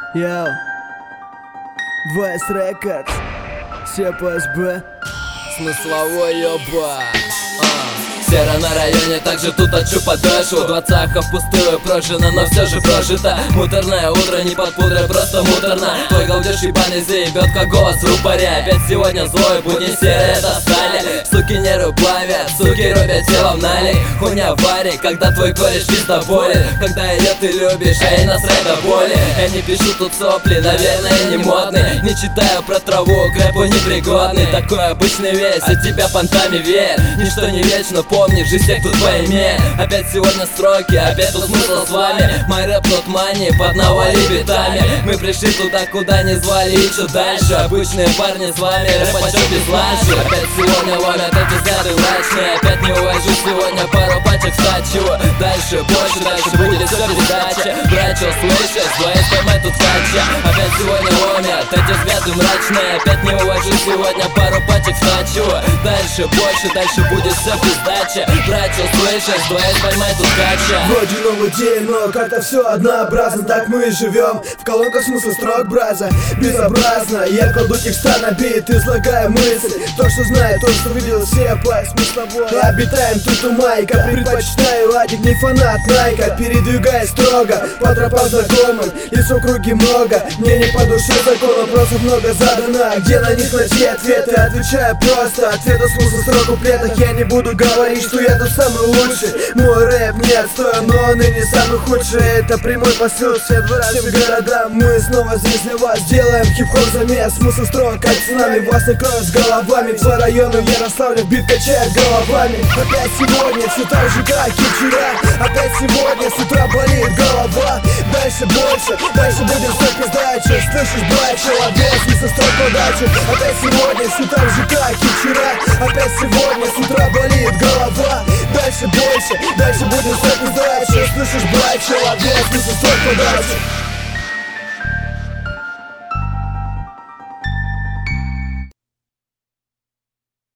Йоу, Voice Records, СПСБ. Смысловой ёба. Сера на районе, также тут отчу подошву. Двадцатка впустую прожжена, но все же прожита. Муторное утро, не под пудрой, просто муторно. Твой галдеж ебаный заебет, как голос в рупоре. Опять сегодня злой, будни серые достали. Суки нервы плавят, суки рубят тело в налей. Хуйня в баре, когда твой кореш пиздоболит. Когда ее ты любишь, а ей насрать до боли. Я не пишу тут сопли, наверное, не модный. Не читаю про траву, к рэпу непригодный. Такой обычный весь, от тебя понтами веет. Ничто не вечно, помни, жизнь всех тут поимеет. Опять сегодня строки, опять тут смысл с вами. Мой рэп not money, под навали битами. Мы пришли туда, куда не звали, и чё дальше? Обычные парни с вами, рэп почёт без ланчи. Опять сегодня ломят эти взгляды мрачные. Опять не увожу сегодня пару пачек стачу. Дальше больше, дальше будет всё передача. Брать, что слышишь, двоих поймай тут кача. Опять сегодня ломят эти взгляды мрачные. Опять не увожу сегодня пару пачек стачу. Дальше больше, дальше будет всё пиздача. Брать, что слышишь, двоих поймай тут кача. Вроде новый день, но как-то все однообразно. Так мы и живем, в колонках смысл строк, браза. Безобразно, я кладу текста на бит, излагаю мысль. То, что знает, то, что видел все по смысловой. Обитаем тут у майка, предпочитаю ладик, не фанат Найка. Передвигаясь строго, по тропам знакомым, и в округе много. Мне не по душе закон, вопросов много задано. Где на них найти ответы? Отвечаю просто, ответа смысл строк в куплетах. Я не буду говорить, что я тут самый лучший. Мой рэп не отстой, но он и не самый худший. Это прямой посыл всем городам. Мы снова здесь для вас делаем хип-хоп замес. Смысл строк, как с нами, вас накроют с головами. По району Ярославля бит качает головами. Опять сегодня все так же, как и вчера. Опять сегодня с утра болит голова. Дальше больше, дальше будет все пиздача. Слышишь, брат, человек, смысл строк подачи. Опять сегодня все так же, как и вчера. Опять сегодня с утра болит голова. Дальше больше, дальше будет все пиздача. Слышишь, брат, человек, смысл строк подачи.